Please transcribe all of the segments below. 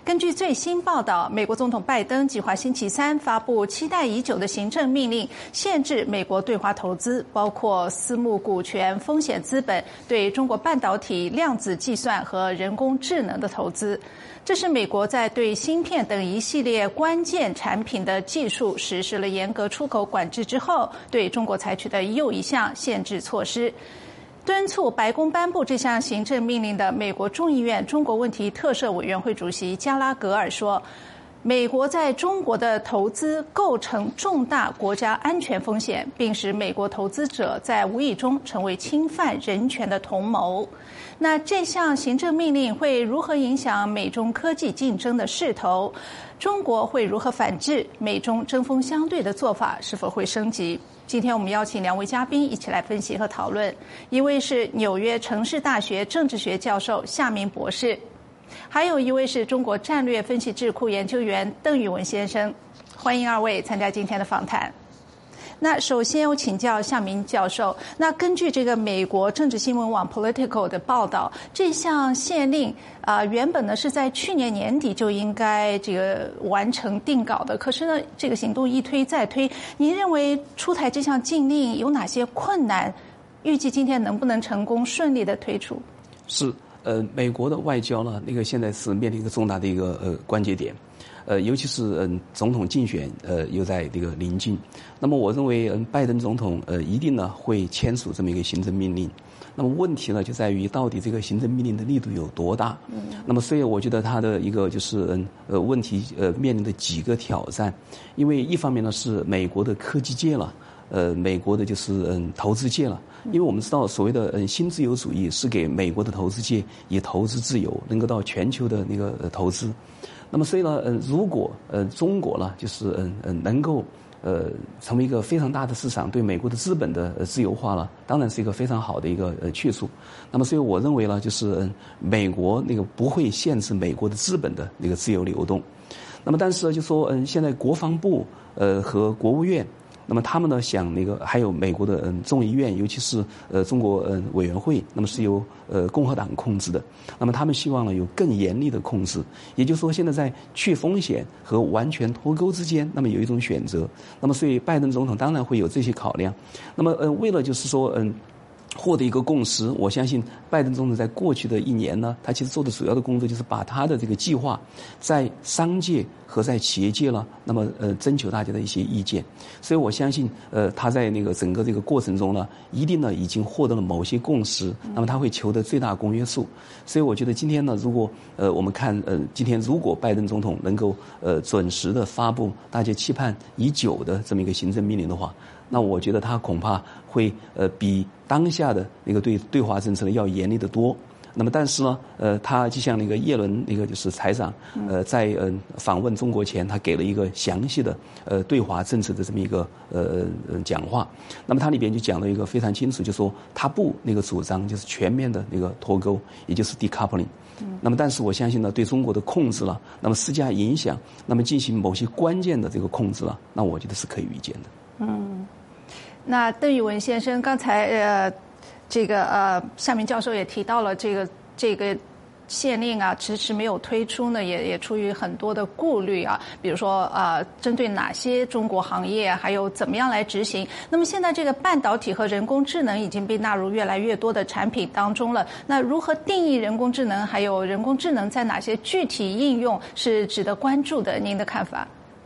根据最新报道，美国总统拜登计划星期三发布期待已久的行政命令，限制美国对华投资，包括私募股权、风险资本对中国半导体、量子计算和人工智能的投资。这是美国在对芯片等一系列关键产品的技术实施了严格出口管制之后，对中国采取的又一项限制措施。敦促白宫颁布这项行政命令的美国众议院中国问题特设委员会主席加拉格尔说，美国在中国的投资构成重大国家安全风险，并使美国投资者在无意中成为侵犯人权的同谋。那这项行政命令会如何影响美中科技竞争的势头？中国会如何反制？美中针锋相对的做法是否会升级？今天我们邀请两位嘉宾一起来分析和讨论，一位是纽约城市大学政治学教授夏明博士，还有一位是中国战略分析智库研究员邓宇文先生。欢迎二位参加今天的访谈。那首先我请教夏明教授，那根据这个美国政治新闻网 Political 的报道，这项限令原本呢是在去年年底就应该这个完成定稿的，可是呢这个行动一推再推，您认为出台这项禁令有哪些困难？预计今天能不能成功顺利的推出？ 是美国的外交呢，现在是面临一个重大的一个关节点。尤其是总统竞选又在这个临近，那么我认为拜登总统一定呢会签署这么一个行政命令。那么问题呢就在于到底这个行政命令的力度有多大？那么所以我觉得他的一个就是问题面临的几个挑战，因为一方面呢是美国的科技界了。美国的就是投资界了，因为我们知道所谓的新自由主义是给美国的投资界以投资自由，能够到全球的那个投资。那么所以呢，如果中国呢就是能够成为一个非常大的市场，对美国的资本的自由化了，当然是一个非常好的一个去处。那么所以我认为呢，就是美国不会限制美国的资本的那个自由流动。那么但是就说现在国防部和国务院。那么他们呢想还有美国的众议院，尤其是中国委员会，那么是由共和党控制的。那么他们希望呢有更严厉的控制，也就是说现在在去风险和完全脱钩之间，那么有一种选择。那么所以拜登总统当然会有这些考量。那么为了就是说获得一个共识，我相信拜登总统在过去的一年呢，他其实做的主要的工作就是把他的这个计划在商界和在企业界呢，那么征求大家的一些意见。所以我相信他在整个这个过程中呢，一定呢已经获得了某些共识，那么他会求得最大公约数。所以我觉得今天呢，如果我们看今天如果拜登总统能够准时的发布大家期盼已久的这么一个行政命令的话，那我觉得他恐怕会比当下的对华政策呢要严厉得多。那么但是呢他就像耶伦就是财长在访问中国前，他给了一个详细的对华政策的这么一个讲话。那么他里边就讲了一个非常清楚，就说他不主张就是全面的脱钩，也就是 decoupling。那么但是我相信呢，对中国的控制了，那么施加影响，那么进行某些关键的这个控制了，那我觉得是可以预见的。 那邓宇文先生刚才夏明教授也提到了这个限令啊，迟迟没有推出呢，也出于很多的顾虑啊，比如说针对哪些中国行业，还有怎么样来执行。那么现在这个半导体和人工智能已经被纳入越来越多的产品当中了，那如何定义人工智能，还有人工智能在哪些具体应用是值得关注的？您的看法？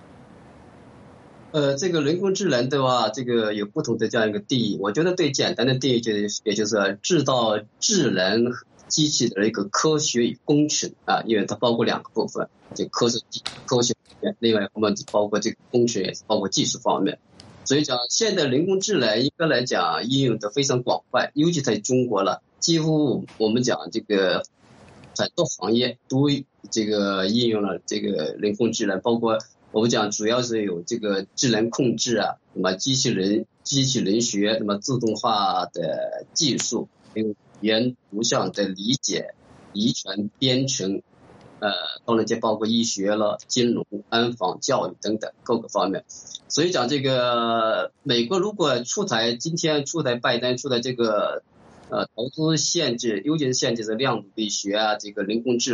这个人工智能的话，这个有不同的这样一个定义。我觉得最简单的定义也就是制造智能机器的一个科学与工程啊，因为它包括两个部分，就科学方面，另外一方面包括这个工程，也是包括技术方面。所以讲，现在人工智能应该来讲应用的非常广泛，尤其在中国了，几乎我们讲这个很多行业都这个应用了这个人工智能，包括我们讲主要是有这个智能控制啊，那么机器人学，那么自动化的技术，还有语言图像的理解、遗传编程，当然就包括医学了、金融、安防、教育等等各个方面。所以讲这个美国如果今天出台拜登出台这个投资限制，尤其是限制的量子力学啊，这个人工智能呢，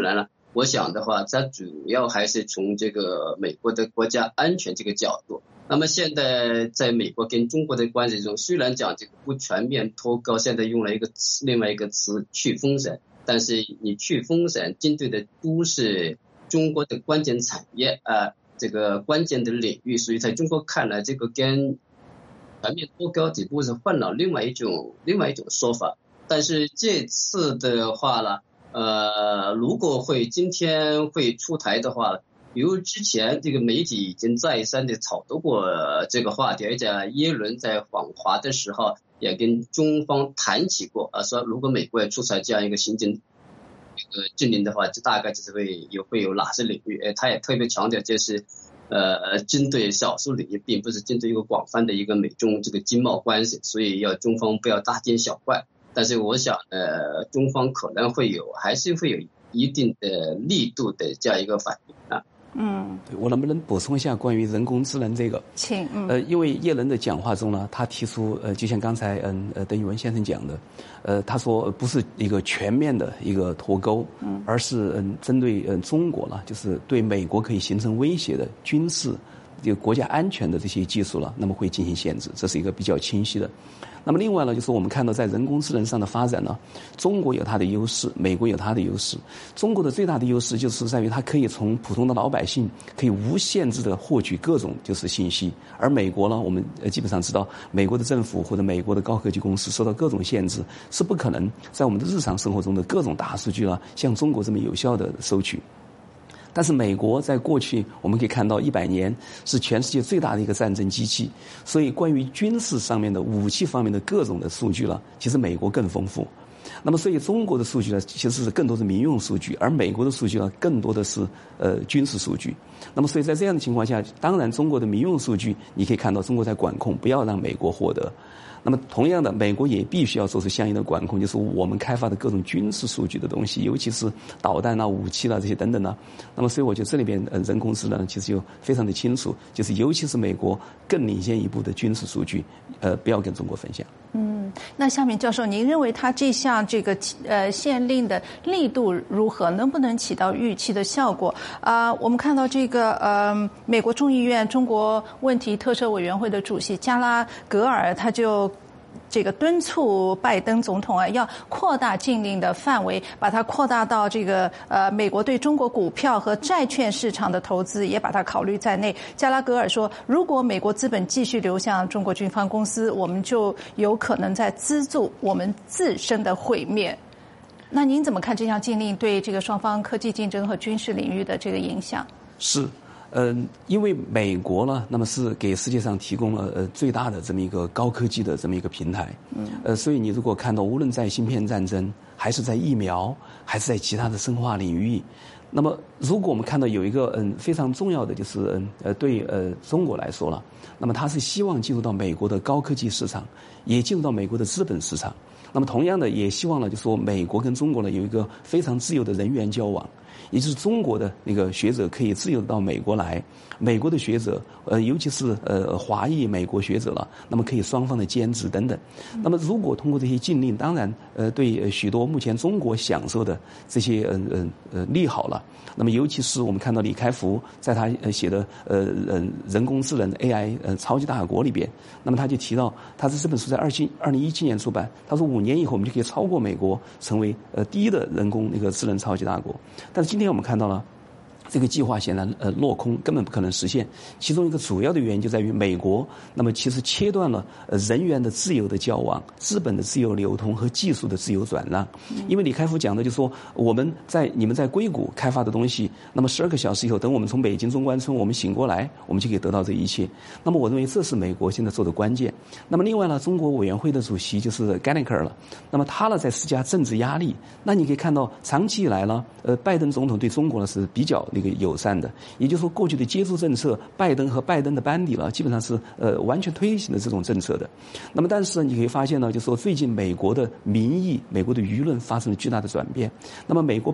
我想的话，它主要还是从这个美国的国家安全这个角度。那么现在在美国跟中国的关系中，虽然讲这个不全面脱钩，现在用了另外一个词去封审，但是你去封审针对的都是中国的关键产业这个关键的领域，所以在中国看来，这个跟全面脱钩只不过是换了另外一种说法。但是这次的话呢，如果今天会出台的话，比如之前这个媒体已经再三的炒作过这个话题，而且耶伦在访华的时候也跟中方谈起过说如果美国也出台这样一个行政禁令的话，就大概就是会有哪些领域，他也特别强调这是针对少数领域，并不是针对一个广泛的一个美中这个经贸关系，所以要中方不要大惊小怪。但是我想中方可能还是会有一定的力度的这样一个反应我能不能补充一下关于人工智能这个？ 请。 因为耶伦的讲话中呢，他提出就像刚才邓玉文先生讲的，他说不是一个全面的一个脱钩，而是针对中国呢，就是对美国可以形成威胁的军事、这个国家安全的这些技术了，那么会进行限制，这是一个比较清晰的。那么另外呢，就是我们看到在人工智能上的发展呢，中国有它的优势，美国有它的优势。中国的最大的优势就是在于它可以从普通的老百姓可以无限制的获取各种就是信息，而美国呢，我们基本上知道，美国的政府或者美国的高科技公司受到各种限制，是不可能在我们的日常生活中的各种大数据呢，像中国这么有效的收取。但是美国在过去我们可以看到100年是全世界最大的一个战争机器，所以关于军事上面的武器方面的各种的数据呢，其实美国更丰富。那么所以中国的数据呢，其实是更多是民用数据，而美国的数据呢，更多的是军事数据。那么所以在这样的情况下，当然中国的民用数据你可以看到中国在管控，不要让美国获得。那么同样的，美国也必须要做出相应的管控，就是我们开发的各种军事数据的东西，尤其是导弹武器这些等等那么所以我觉得这里边人工智能其实就非常的清楚，就是尤其是美国更领先一步的军事数据，不要跟中国分享。 那夏明教授，您认为他这项这个限令的力度如何？能不能起到预期的效果？我们看到这个美国众议院中国问题特设委员会的主席加拉格尔，他就这个敦促拜登总统要扩大禁令的范围，把它扩大到这个美国对中国股票和债券市场的投资，也把它考虑在内。加拉格尔说，如果美国资本继续流向中国军方公司，我们就有可能在资助我们自身的毁灭。那您怎么看这项禁令对这个双方科技竞争和军事领域的这个影响？ 是。因为美国呢，那么是给世界上提供了最大的这么一个高科技的这么一个平台，所以你如果看到无论在芯片战争，还是在疫苗，还是在其他的生化领域，那么如果我们看到有一个非常重要的就是对中国来说了，那么它是希望进入到美国的高科技市场，也进入到美国的资本市场，那么同样的也希望呢，就说美国跟中国呢有一个非常自由的人员交往。也就是中国的那个学者可以自由到美国来，美国的学者尤其是华裔美国学者了，那么可以双方的兼职等等。那么如果通过这些禁令，当然对许多目前中国享受的这些利好了。那么尤其是我们看到李开复在他写的人工智能 AI 超级大国里边，那么他就提到，他这本书在2017年出版，他说5年以后我们就可以超过美国，成为第一的人工那个智能超级大国。但是今天我们看到了，这个计划显然落空，根本不可能实现。其中一个主要的原因就在于美国，那么其实切断了人员的自由的交往、资本的自由流通和技术的自由转让。因为李开复讲的就是说，你们在硅谷开发的东西，那么12个小时以后，等我们从北京中关村我们醒过来，我们就可以得到这一切。那么我认为这是美国现在做的关键。那么另外呢，中国委员会的主席就是 Gallagher 了，那么他呢在施加政治压力。那你可以看到，长期以来呢，拜登总统对中国呢是比较那个友善的。也就是说，过去的接触政策，拜登和拜登的班底呢，基本上是完全推行的这种政策的。那么，但是你可以发现呢，就是说最近美国的民意、美国的舆论发生了巨大的转变。那么，美国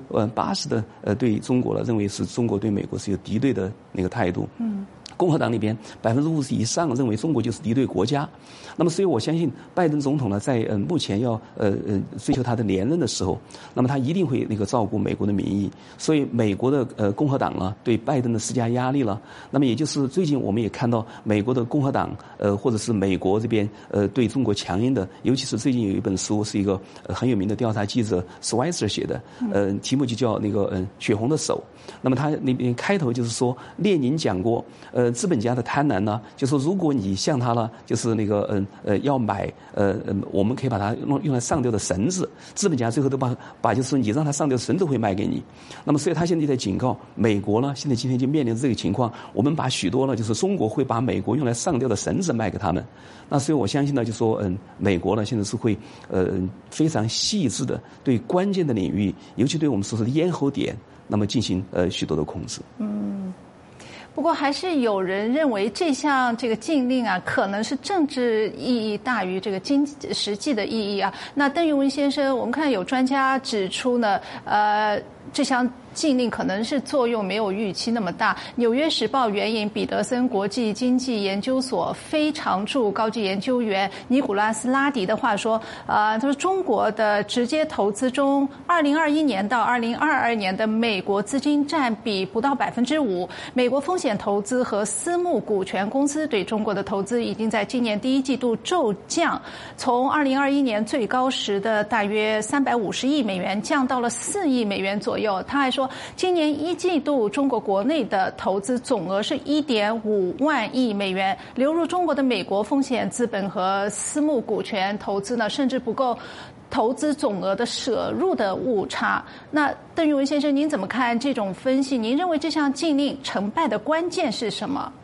80%的对中国呢，认为是中国对美国是有敌对的那个态度。共和党里边50%以上认为中国就是敌对国家。那么，所以我相信拜登总统呢，在目前要追求他的连任的时候，那么他一定会那个照顾美国的民意。所以，美国的共和党呢，对拜登的施加压力了。那么，也就是最近我们也看到美国的共和党或者是美国这边对中国强硬的，尤其是最近有一本书是一个很有名的调查记者 Schweizer 写的，题目就叫那个血红的手。那么他那边开头就是说，列宁讲过，资本家的贪婪呢，就说如果你向他呢，就是那个要买我们可以把它用来上吊的绳子，资本家最后都把就是你让他上吊绳子会卖给你。那么所以他现在在警告美国呢，现在今天就面临着这个情况，我们把许多呢，就是中国会把美国用来上吊的绳子卖给他们。那所以我相信呢，就说美国呢现在是会非常细致的对关键的领域，尤其对我们说的咽喉点，那么进行许多的控制。 不过还是有人认为这项这个禁令啊，可能是政治意义大于这个实际的意义啊。那邓玉文先生，我们看有专家指出呢，这项禁令可能是作用没有预期那么大。纽约时报援引彼得森国际经济研究所非常驻高级研究员尼古拉斯拉迪的话说，他说中国的直接投资中，2021年到2022年的美国资金占比不到5%。美国风险投资和私募股权公司对中国的投资已经在今年第一季度骤降，从2021年最高时的大约350亿美元降到了4亿美元左右。他还说，今年一季度中国国内的投资总额是1.5万亿美元，流入中国的美国风险资本和私募股权投资呢，甚至不够投资总额的摄入的误差。那邓玉文先生，您怎么看这种分析？您认为这项禁令成败的关键是什么？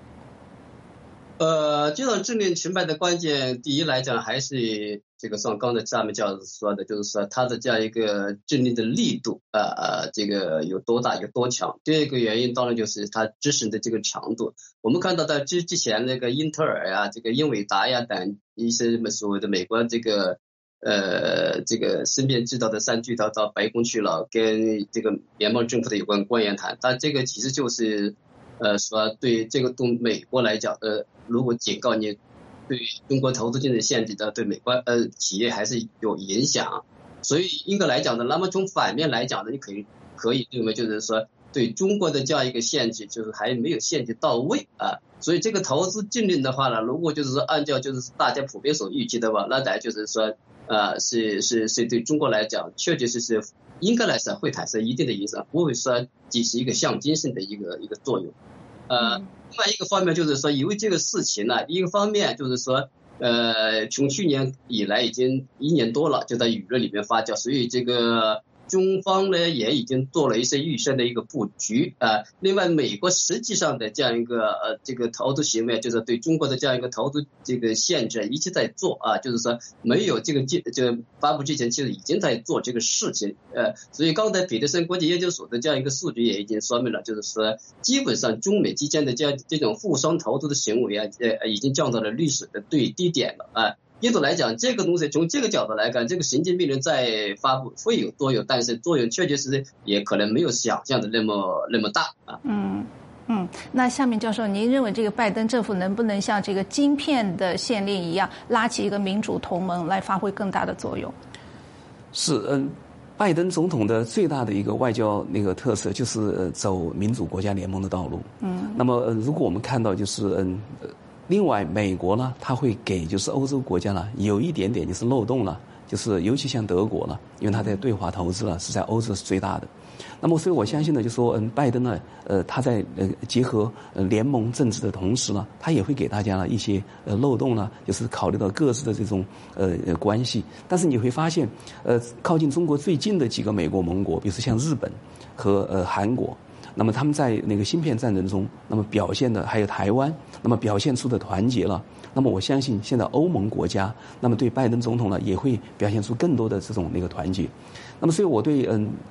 这种禁令成败的关键，第一来讲还是这个像刚才下面教授说的，就是说它的这样一个禁令的力度这个有多大有多强。第二个原因当然就是它执行的这个强度。我们看到在之前那个英特尔呀、这个英伟达呀等一些所谓的美国这个芯片制造的3巨头到白宫去了，跟这个联邦政府的有关官员谈，但这个其实就是说对这个对美国来讲如果警告你对中国投资进行限制的，对美国企业还是有影响。所以应该来讲的，那么从反面来讲的，你可以认为就是说对中国的这样一个限制就是还没有限制到位啊。所以这个投资禁令的话呢，如果就是说按照就是大家普遍所预期的话，那当然就是说是对中国来讲确实是应该来说会产生一定的影响，不会说只是一个象征性的一个作用。另外一个方面就是说，因为这个事情呢，一个方面就是说从去年以来已经1年多了，就在舆论里面发酵，所以这个中方呢也已经做了一些预先的一个布局另外美国实际上的这样一个这个投资行为，就是对中国的这样一个投资这个限制一直在做就是说没有这个发布之前其实已经在做这个事情所以刚才彼得森国际研究所的这样一个数据也已经说明了，就是说基本上中美之间的这种互相投资的行为已经降到了历史的最低点了因此来讲，这个东西从这个角度来看，这个行政命令再发布会有作用，但是作用确实也可能没有想象的那么大那下面教授，您认为这个拜登政府能不能像这个晶片的限令一样，拉起一个民主同盟来发挥更大的作用？ 是拜登总统的最大的一个外交那个特色就是走民主国家联盟的道路。那么如果我们看到就是另外，美国呢，它会给就是欧洲国家呢有一点点就是漏洞了，就是尤其像德国了，因为它在对华投资呢是在欧洲是最大的。那么，所以我相信呢，就说拜登呢，他在结合联盟政治的同时呢，他也会给大家呢一些漏洞呢，就是考虑到各自的这种关系。但是你会发现，靠近中国最近的几个美国盟国，比如说像日本和韩国。那么他们在那个芯片战争中，那么表现的还有台湾，那么表现出的团结了。那么我相信现在欧盟国家，那么对拜登总统呢也会表现出更多的这种那个团结。那么所以我对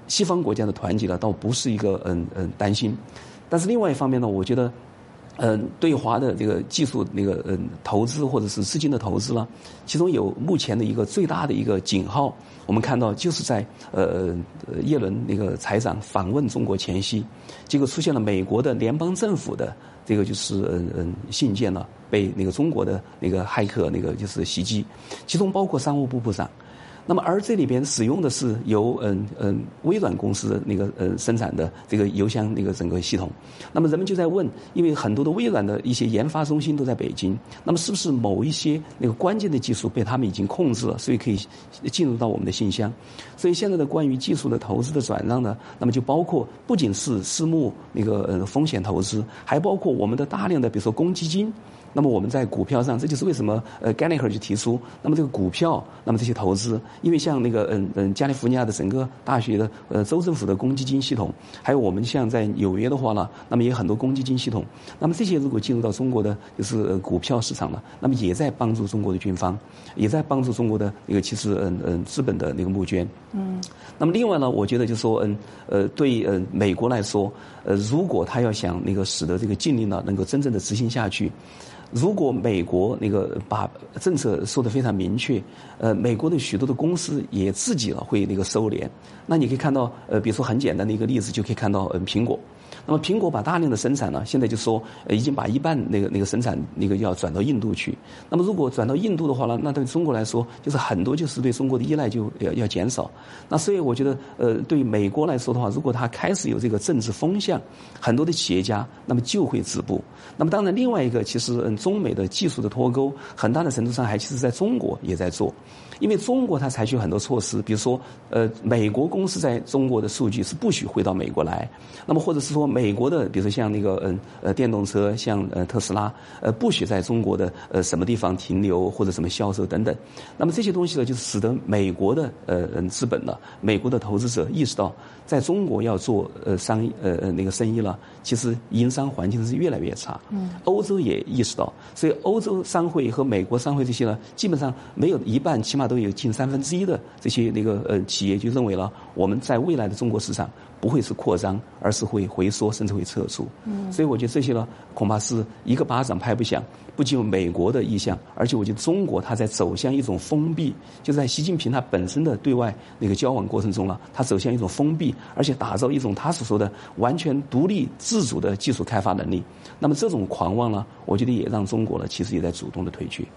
西方国家的团结呢，倒不是一个担心。但是另外一方面呢，我觉得对华的这个技术那个投资或者是资金的投资呢，其中有目前的一个最大的一个警号，我们看到就是在耶伦那个财长访问中国前夕，结果出现了美国的联邦政府的这个就是信件呢被那个中国的那个骇客那个就是袭击，其中包括商务部部长。那么而这里边使用的是由微软公司的那个生产的这个邮箱那个整个系统。那么人们就在问，因为很多的微软的一些研发中心都在北京，那么是不是某一些那个关键的技术被他们已经控制了，所以可以进入到我们的信箱？所以现在的关于技术的投资的转让呢，那么就包括不仅是私募那个风险投资，还包括我们的大量的比如说公积金。那么我们在股票上，这就是为什么Gallagher 就提出，那么这个股票，那么这些投资，因为像那个加利福尼亚的整个大学的州政府的公积金系统，还有我们像在纽约的话呢，那么也有很多公积金系统，那么这些如果进入到中国的就是股票市场了，那么也在帮助中国的军方，也在帮助中国的那个其实资本的那个募捐。那么另外呢，我觉得就是说对美国来说，如果他要想那个使得这个禁令呢能够真正的执行下去。如果美国那个把政策说得非常明确，美国的许多的公司也自己了会那个收敛，那你可以看到，比如说很简单的一个例子，就可以看到苹果。那么苹果把大量的生产呢，现在就说已经把一半那个生产那个要转到印度去。那么如果转到印度的话呢，那对中国来说就是很多就是对中国的依赖就要减少。那所以我觉得对美国来说的话，如果它开始有这个政治风向，很多的企业家那么就会止步。那么当然另外一个其实中美的技术的脱钩，很大的程度上还其实在中国也在做。因为中国它采取很多措施，比如说美国公司在中国的数据是不许回到美国来，那么或者是说美国的比如说像那个电动车像特斯拉不许在中国的什么地方停留或者什么销售等等。那么这些东西呢，就是使得美国的资本呢，美国的投资者意识到在中国要做那个生意了，其实营商环境是越来越差。欧洲也意识到，所以欧洲商会和美国商会这些呢，基本上没有一半，起码都有近1/3的这些那个企业就认为了，我们在未来的中国市场不会是扩张，而是会回缩，甚至会撤出。所以我觉得这些呢，恐怕是一个巴掌拍不响，不仅有美国的意向，而且我觉得中国它在走向一种封闭，就是在习近平他本身的对外那个交往过程中呢，他走向一种封闭，而且打造一种他所说的完全独立自主的技术开发能力。那么这种狂妄呢，我觉得也让中国呢其实也在主动的退却。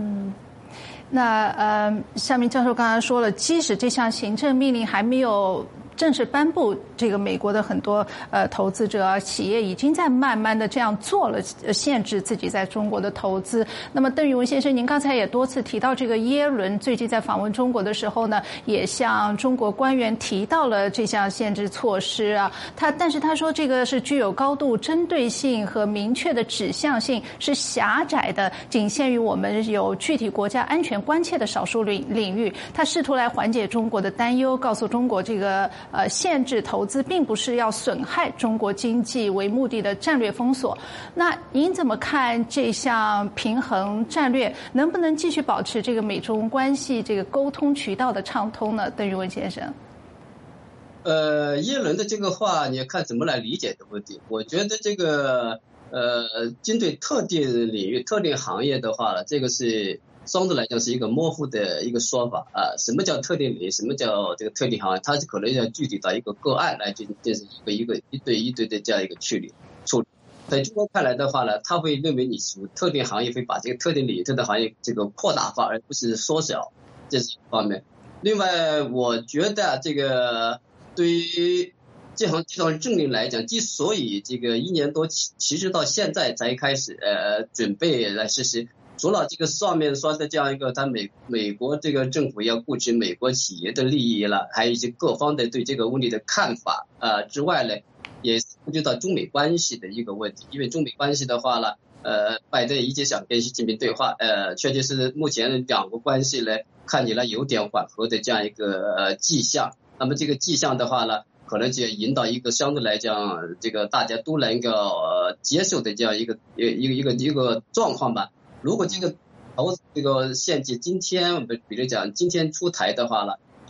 那夏明教授刚才说了，即使这项行政命令还没有正式颁布，这个美国的很多投资者企业已经在慢慢的这样做了，限制自己在中国的投资。那么邓玉文先生，您刚才也多次提到这个耶伦最近在访问中国的时候呢，也向中国官员提到了这项限制措施啊。但是他说这个是具有高度针对性和明确的指向性，是狭窄的，仅限于我们有具体国家安全关切的少数领域。他试图来缓解中国的担忧，告诉中国这个限制投资并不是要损害中国经济为目的的战略封锁。那您怎么看这项平衡战略能不能继续保持这个美中关系这个沟通渠道的畅通呢？邓玉文先生。 耶伦的这个话，你看怎么来理解的问题。我觉得这个针对特定领域、特定行业的话，这个是相对来讲是一个模糊的一个说法啊。什么叫特定领域？什么叫这个特定行业？它是可能要具体到一个个案来进行一个一对的这样一个处理。在中国看来的话呢，他会认为你属特定行业，会把这个特定领域、特定行业这个扩大化，而不是缩小，这是一方面。另外，我觉得这个对于这项政令来讲，之所以这个1年多其实到现在才开始准备来实施，除了这个上面说的这样一个他美国这个政府要顾及美国企业的利益了，还有一些各方的对这个问题的看法之外呢，也涉及到中美关系的一个问题。因为中美关系的话呢，拜登一直想跟习近平对话，确实是目前两国关系呢看起来有点缓和的这样一个迹象。那么这个迹象的话呢，可能就引导一个相对来讲这个大家都能够接受的这样一个状况吧。如果这个限制今天比如讲今天出台的话呢，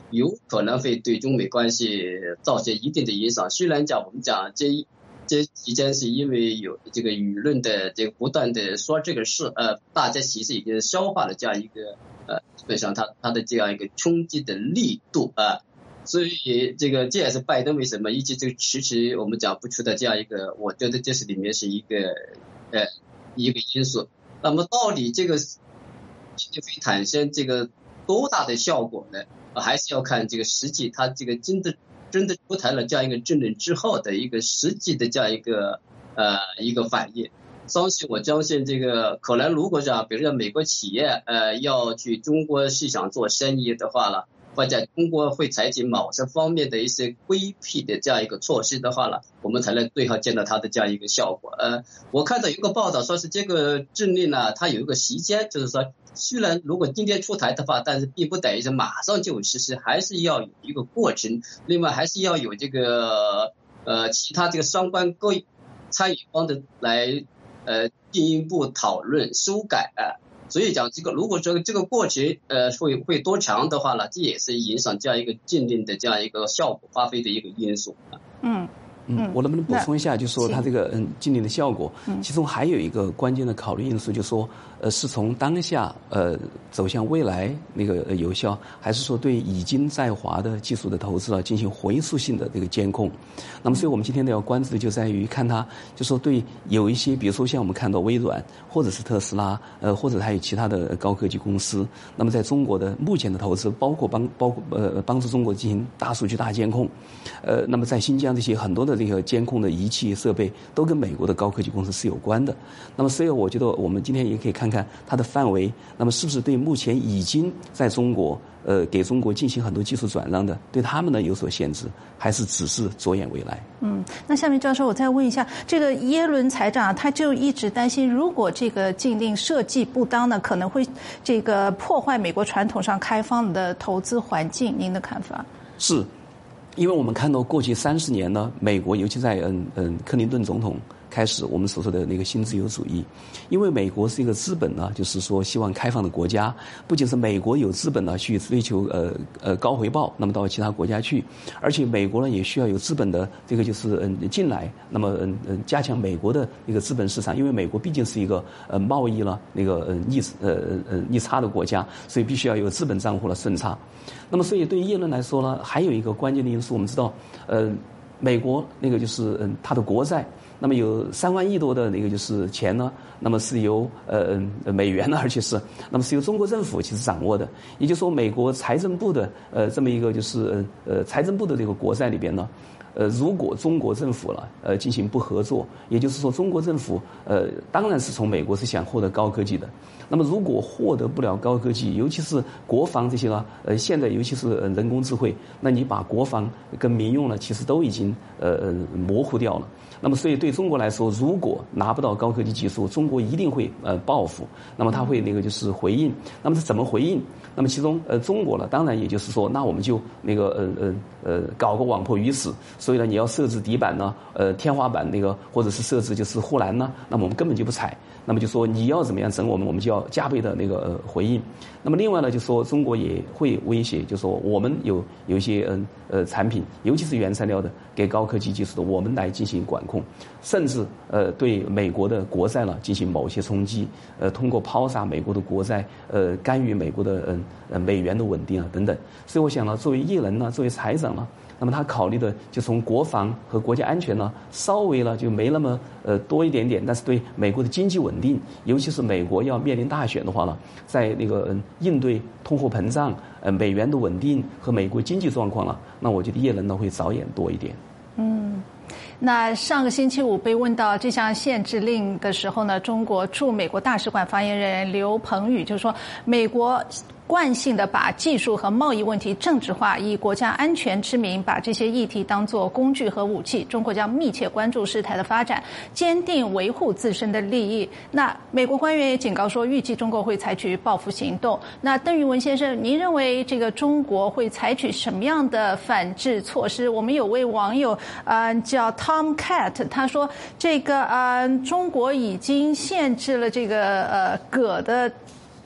有可能会对中美关系造成一定的影响。虽然我们讲这期间是因为有这个舆论的这个不断的说这个事，大家其实已经消化了这样一个基本上它的这样一个冲击的力度所以这也是拜登为什么一直迟迟我们讲不出的这样一个，我觉得这是里面是一个因素。那么到底这个会产生多大的效果呢？还是要看实际它真的出台了这样一个政令之后的一个实际的这样一个反应。我相信可能如果比如说美国企业要去中国市场做生意的话了，或者中国会采取某些方面的一些规避的这样一个措施的话了，我们才能最好见到它的这样一个效果。我看到有个报道说是这个政令呢，它有一个时间，就是说虽然如果今天出台的话，但是并不等于是马上就实施，还是要有一个过程。另外还是要有其他相关各参与方的来进一步讨论修改所以讲如果这个过程会多长的话呢，这也是影响这样一个禁令的这样一个效果发挥的一个因素。 我能不能补充一下，就是说它禁令的效果，其中还有一个关键的考虑因素，就是说是从当下走向未来有效，还是说对已经在华的技术的投资进行回溯性的监控。那么所以我们今天要关注的就在于看它，就说对有一些比如说像我们看到微软或者是特斯拉或者还有其他的高科技公司，那么在中国的目前的投资包括帮助中国进行大数据大监控，那么在新疆这些很多的监控的仪器设备都跟美国的高科技公司是有关的。那么所以我觉得我们今天也可以看看它的范围，那么是不是对目前已经在中国给中国进行很多技术转让的，对他们呢有所限制，还是只是着眼未来？ 那下面教授我再问一下，耶伦财长他就一直担心，如果这个禁令设计不当呢，可能会破坏美国传统上开放的投资环境，您的看法？ 是。因为我们看到过去30年呢，美国尤其在克林顿总统开始我们所说的新自由主义，因为美国是一个资本呢，就是说希望开放的国家，不仅是美国有资本呢去追求高回报，那么到其他国家去，而且美国呢也需要有资本的进来，那么加强美国的资本市场，因为美国毕竟是一个贸易了逆差的国家，所以必须要有资本账户的顺差。那么所以对于耶伦来说呢，还有一个关键的因素，我们知道美国它的国债，那么有3万亿多的钱呢，那么是由美元呢，而且是那么是由中国政府其实掌握的。也就是说，美国财政部的这么一个财政部的国债里边呢，如果中国政府进行不合作，也就是说中国政府当然是从美国是想获得高科技的。那么如果获得不了高科技，尤其是国防这些现在尤其是人工智慧，那你把国防跟民用其实都已经模糊掉了。那么所以对中国来说，如果拿不到高科技技术，中国一定会报复，那么他会回应。那么是怎么回应？那么其中中国当然也就是说，那我们就搞个网破鱼死，所以呢你要设置底板呢天花板或者是设置护栏呢，那么我们根本就不踩。那么就说你要怎么样整我们就要加倍的回应。那么另外呢，就说中国也会威胁，就说我们有一些产品，尤其是原材料的给高科技技术的，我们来进行管控，甚至对美国的国债进行某些冲击，通过抛洒美国的国债，干预美国的美元的稳定等等。所以我想作为耶伦作为财长那么他考虑的就从国防和国家安全稍微就没那么多一点点，但是对美国的经济稳定，尤其是美国要面临大选的话在应对通货膨胀、美元的稳定和美国经济状况那我觉得耶伦会着眼多一点。 那上个星期五被问到这项限制令的时候呢，中国驻美国大使馆发言人刘鹏宇就说，美国惯性的把技术和贸易问题政治化，以国家安全之名把这些议题当作工具和武器。中国将密切关注事态的发展，坚定维护自身的利益。那美国官员也警告说，预计中国会采取报复行动。那邓玉文先生，您认为中国会采取什么样的反制措施？我们有位网友叫 Tom Cat， 他说中国已经限制了镉的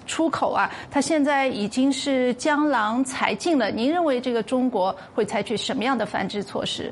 出口啊，它现在已经是江郎才尽了。您认为这个中国会采取什么样的反制措施？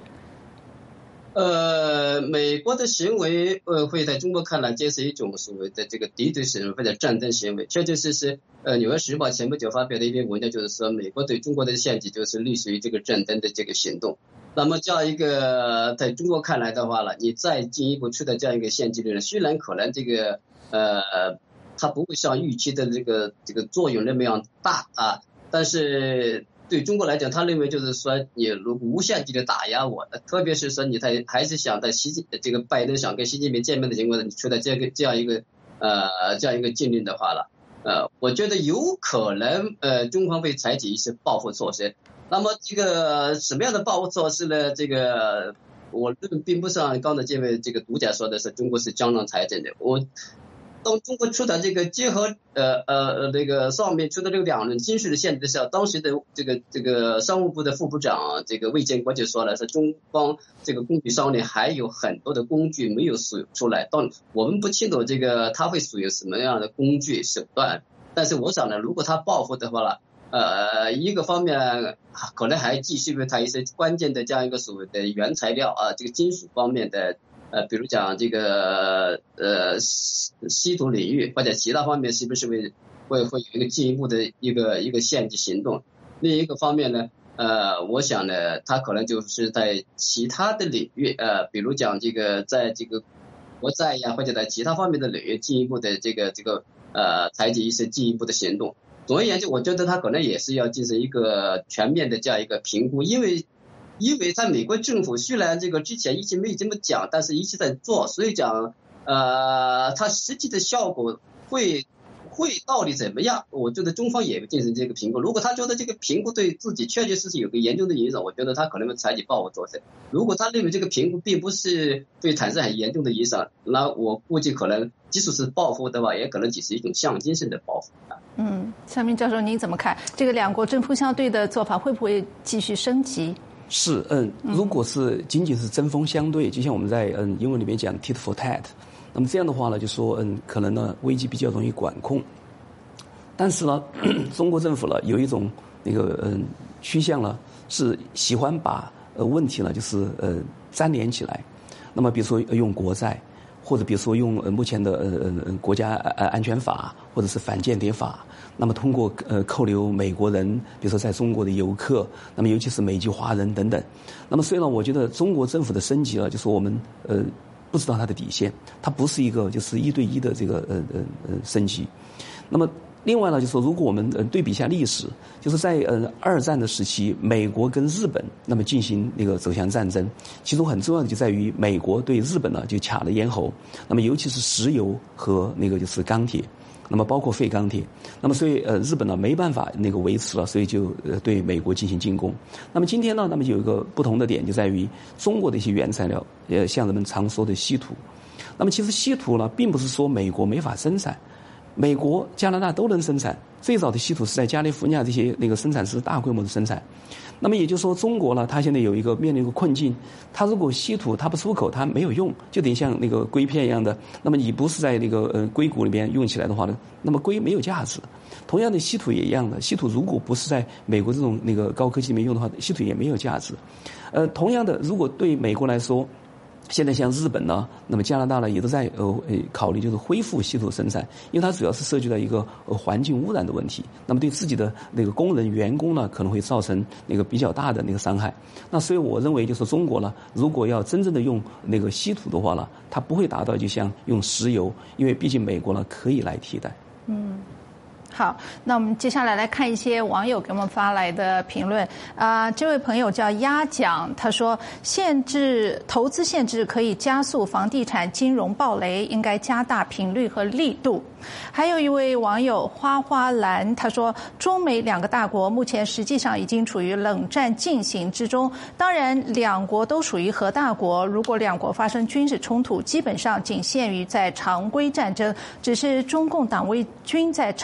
美国的行为会在中国看来这是一种所谓的这个敌对行为或者战争行为。确确实实，纽约时报前不久发表的一篇文章就是说，美国对中国的限制就是类似于这个战争的这个行动。那么这样一个在中国看来的话呢，你再进一步出的这样一个限制呢，虽然可能这个它不会像预期的这个作用那么样大啊，但是对中国来讲，他认为就是说，你如果无限期的打压我，特别是说你还是想在这个拜登想跟习近平见面的情况下，你出的这样一个禁令的话了，我觉得有可能中方会采取一些报复措施。那么这个什么样的报复措施呢？这个我认为并不像刚才这位这个读者说的是中国是江郎才尽的。当中国出的这个结合那个上面出的这个两轮军事的限制的时候，当时的这个商务部的副部长这个魏建国就说了，说中方这个工具商里还有很多的工具没有使用出来，我们不清楚这个他会使用什么样的工具手段，但是我想呢，如果他报复的话了，一个方面可能还继续为他一些关键的这样一个所谓的原材料啊，这个金属方面的。比如讲这个稀土领域或者其他方面，是不是会有一个进一步的一个限制行动？另一个方面呢，我想呢，它可能就是在其他的领域，比如讲这个在这个国债呀，或者在其他方面的领域进一步的这个采取一些进一步的行动。总而言之，我觉得它可能也是要进行一个全面的这样一个评估，因为在美国政府虽然这个之前一直没有这么讲，但是一直在做，所以讲它实际的效果会到底怎么样？我觉得中方也会进行这个评估。如果他觉得这个评估对自己确确实实有个严重的影响，我觉得他可能会采取报复措施。如果他认为这个评估并不是对产生很严重的影响，那我估计可能即使是报复的话，也可能只是一种象征性的报复。 向明教授，您怎么看这个两国针锋相对的做法会不会继续升级？ 是，如果是仅仅是针锋相对，就像我们在英文里面讲 tit for tat， 那么这样的话呢，就说可能呢危机比较容易管控。但是呢，中国政府呢有一种那个趋向呢，是喜欢把问题呢就是粘连起来。那么比如说用国债，或者比如说用目前的国家安全法或者是反间谍法。那么通过扣留美国人，比如说在中国的游客，那么尤其是美籍华人等等。那么所以呢，我觉得中国政府的升级呢，就是我们不知道它的底线，它不是一个就是1对1的这个升级。那么另外呢，就是说如果我们对比一下历史，就是在二战的时期，美国跟日本那么进行那个走向战争，其中很重要的就在于美国对日本呢就卡了咽喉，那么尤其是石油和那个就是钢铁。那么包括废钢铁，那么所以日本呢没办法那个维持了，所以就对美国进行进攻。那么今天呢，那么有一个不同的点就在于中国的一些原材料，像人们常说的稀土。那么其实稀土呢，并不是说美国没法生产，美国、加拿大都能生产。最早的稀土是在加利福尼亚这些那个生产是大规模的生产。那么也就是说，中国呢，它现在面临一个困境，它如果稀土它不出口，它没有用，就得像那个硅片一样的。那么你不是在那个硅谷里面用起来的话呢，那么硅没有价值。同样的，稀土也一样的，稀土如果不是在美国这种那个高科技里面用的话，稀土也没有价值。同样的，如果对美国来说，现在像日本呢，那么加拿大呢也都在考虑就是恢复稀土生产，因为它主要是涉及到一个环境污染的问题，那么对自己的那个工人员工呢可能会造成那个比较大的那个伤害。那所以我认为就是中国呢，如果要真正的用那个稀土的话呢，它不会达到就像用石油，因为毕竟美国呢可以来替代。 好，那我们接下来来看一些网友给我们发来的评论。这位朋友叫鸭奖，他说投资限制可以加速房地产金融暴雷，应该加大频率和力度。还有一位网友花花蓝，他说中美两个大国目前实际上已经处于冷战进行之中，当然两国都属于核大国，如果两国发生军事冲突，基本上仅限于在常规战争，只是中共党卫军在常规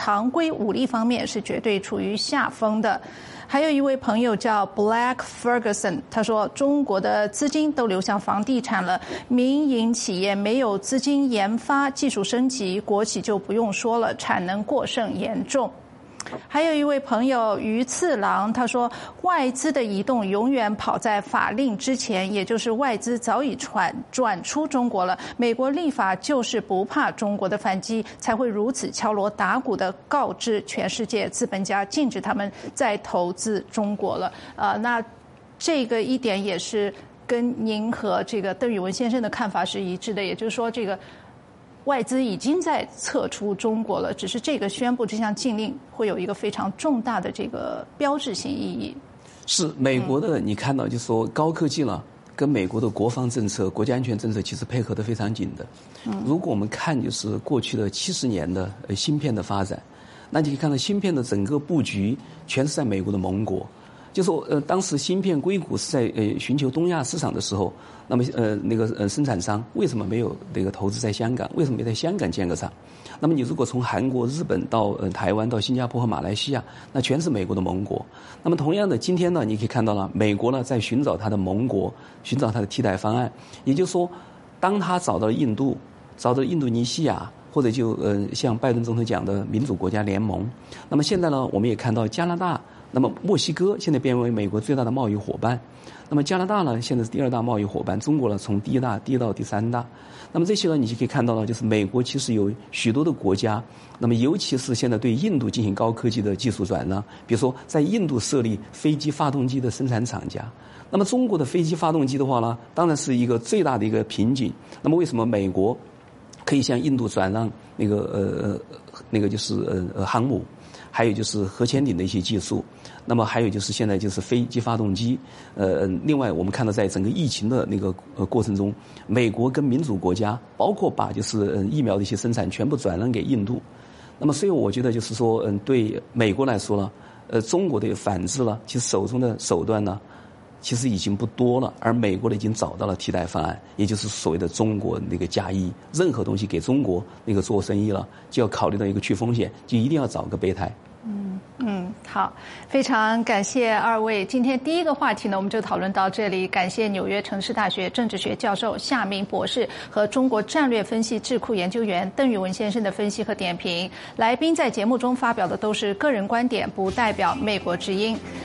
挥武力方面是绝对处于下风的。还有一位朋友叫 Black Ferguson， 他说中国的资金都流向房地产了，民营企业没有资金研发技术升级，国企就不用说了，产能过剩严重。还有一位朋友于次郎，他说外资的移动永远跑在法令之前，也就是外资早已转出中国了，美国立法就是不怕中国的反击，才会如此敲锣打鼓的告知全世界资本家禁止他们再投资中国了。那这个一点也是跟您和这个邓宇文先生的看法是一致的，也就是说这个外资已经在撤出中国了，只是这个宣布这项禁令会有一个非常重大的这个标志性意义。 是美国的，你看到就是说高科技了，跟美国的国防政策、国家安全政策其实配合得非常紧的。如果我们看就是过去的70年的芯片的发展，那你可以看到芯片的整个布局全是在美国的盟国。就说当时芯片硅谷是在寻求东亚市场的时候，那么生产商为什么没有那个投资在香港？为什么没在香港建个厂？那么你如果从韩国、日本到台湾到新加坡和马来西亚，那全是美国的盟国。那么同样的，今天呢，你可以看到了，美国呢在寻找它的盟国，寻找它的替代方案。也就是说，当他找到了印度，找到了印度尼西亚，或者就像拜登总统讲的民主国家联盟。那么现在呢，我们也看到加拿大。那么墨西哥现在变为美国最大的贸易伙伴，那么加拿大呢现在是第2大贸易伙伴，中国呢从第一大跌到第3大。那么这些呢你就可以看到了，就是美国其实有许多的国家，那么尤其是现在对印度进行高科技的技术转让，比如说在印度设立飞机发动机的生产厂家。那么中国的飞机发动机的话呢，当然是一个最大的一个瓶颈。那么为什么美国可以向印度转让那个就是航母，还有就是核潜艇的一些技术，那么还有就是现在就是飞机发动机。另外我们看到在整个疫情的那个过程中，美国跟民主国家包括把就是疫苗的一些生产全部转让给印度。那么所以我觉得就是说对美国来说呢，中国的反制呢，其实手中的手段呢其实已经不多了，而美国呢已经找到了替代方案，也就是所谓的中国那个加一，任何东西给中国那个做生意了，就要考虑到一个去风险，就一定要找个备胎。 好，非常感谢二位。今天第一个话题呢，我们就讨论到这里。感谢纽约城市大学政治学教授夏明博士和中国战略分析智库研究员邓宇文先生的分析和点评。来宾在节目中发表的都是个人观点，不代表美国之音。